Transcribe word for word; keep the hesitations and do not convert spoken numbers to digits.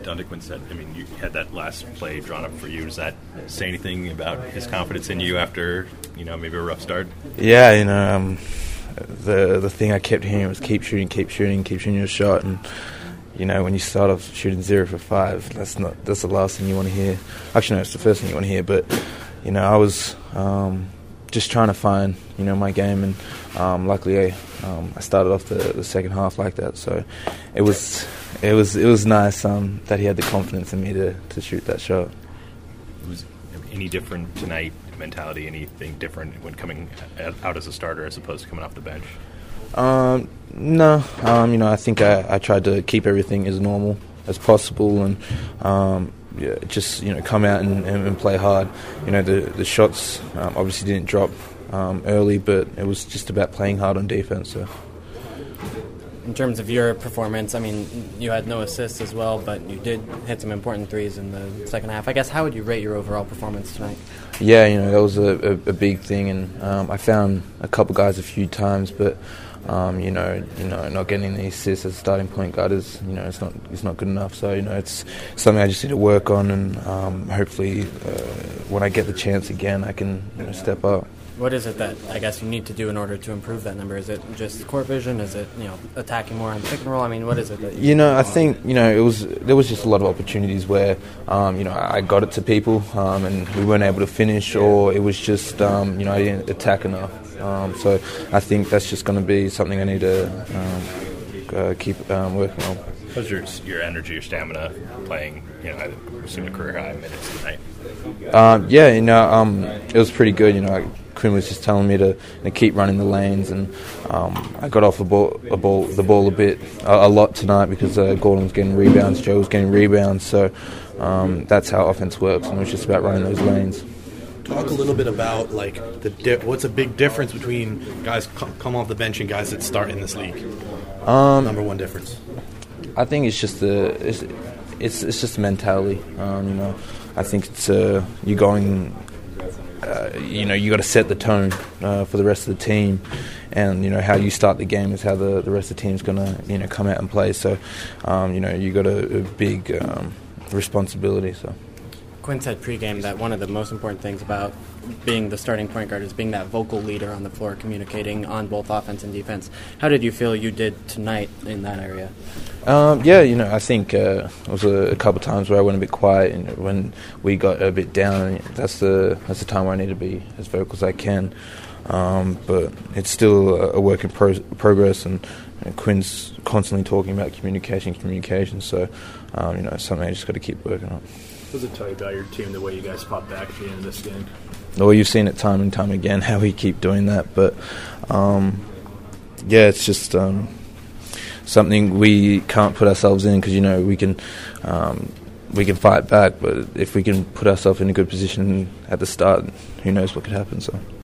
Dante Quintet, I mean, you had that last play drawn up for you. Does that say anything about his confidence in you after, you know, maybe a rough start? Yeah, you know, um, the the thing I kept hearing was keep shooting, keep shooting, keep shooting your shot. And, you know, when you start off shooting zero for five, that's not that's the last thing you want to hear. Actually, no, it's the first thing you want to hear. But, you know, I was um, just trying to find, you know, my game. And um, luckily, I, um, I started off the, the second half like that. So it was it was it was nice um, that he had the confidence in me to, to shoot that shot. Was any different tonight? Mentality, anything different when coming out as a starter as opposed to coming off the bench? Um, no, um, you know, I think I, I tried to keep everything as normal as possible, and um, yeah, just you know, come out and, and, and play hard. You know, the the shots um, obviously didn't drop um, early, but it was just about playing hard on defense. So. In terms of your performance, I mean, you had no assists as well, but you did hit some important threes in the second half. I guess, how would you rate your overall performance tonight? Yeah, you know, that was a, a, a big thing, and um, I found a couple guys a few times, but um, you know, you know, not getting the assists as a starting point guard is, you know, it's not it's not good enough. So you know, it's something I just need to work on, and um, hopefully, uh, when I get the chance again, I can you know, step up. What is it that I guess you need to do in order to improve that number? Is it just court vision? Is it you know attacking more on pick and roll? I mean, what is it that you? You know, I think you know it was there was just a lot of opportunities where um, you know I got it to people um, and we weren't able to finish, or it was just um, you know I didn't attack enough. Um, so I think that's just going to be something I need to um, uh, keep um, working on. How's your your energy, your stamina playing? You know, I assume a career high minutes tonight. Um, yeah, you know, um, it was pretty good. You know. I, Quinn was just telling me to you know, keep running the lanes, and um, I got off the ball, a ball, the ball a bit, a, a lot tonight because uh, Gordon was getting rebounds, Joe was getting rebounds, so um, that's how offense works, and it was just about running those lanes. Talk a little bit about like the di- what's a big difference between guys c- come off the bench and guys that start in this league. Um, Number one difference. I think it's just the it's it's, it's just the mentality. Um, you know, I think it's uh, you're going. Uh, you know, you got to set the tone uh, for the rest of the team, and you know how you start the game is how the, the rest of the team's gonna you know come out and play. So, um, you know, you got a, a big um, responsibility. So, Quinn said pregame that one of the most important things about being the starting point guard is being that vocal leader on the floor, communicating on both offense and defense. How did you feel you did tonight in that area? Um, yeah, you know, I think uh, it was a, a couple of times where I went a bit quiet, and when we got a bit down, that's the that's the time where I need to be as vocal as I can. Um, but it's still a, a work in pro- progress, and, and Quinn's constantly talking about communication, communication. So, um, you know, it's something I just got to keep working on. What does it tell you about your team, the way you guys fought back at the end of this game? Well, you've seen it time and time again how we keep doing that, but um, yeah, it's just um, something we can't put ourselves in because you know we can um, we can fight back, but if we can put ourselves in a good position at the start, who knows what could happen. So.